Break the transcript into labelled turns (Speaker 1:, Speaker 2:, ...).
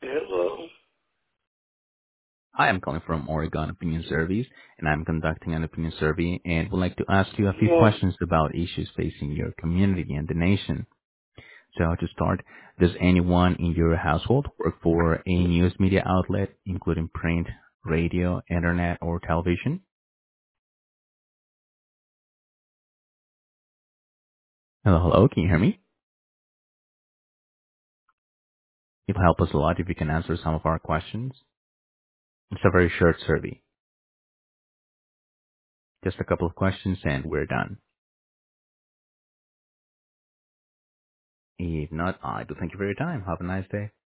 Speaker 1: Hello.
Speaker 2: Hi, I'm calling from Oregon Opinion Surveys, and I'm conducting an opinion survey and would like to ask you a few
Speaker 1: Yeah.
Speaker 2: questions about issues facing your community and the nation. So to start, does anyone in your household work for a news media outlet, including print, radio, internet, or television? Hello, hello, can you hear me? It will help us a lot if you can answer some of our questions. It's a very short survey. Just a couple of questions and we're done. If not, I do thank you for your time. Have a nice day.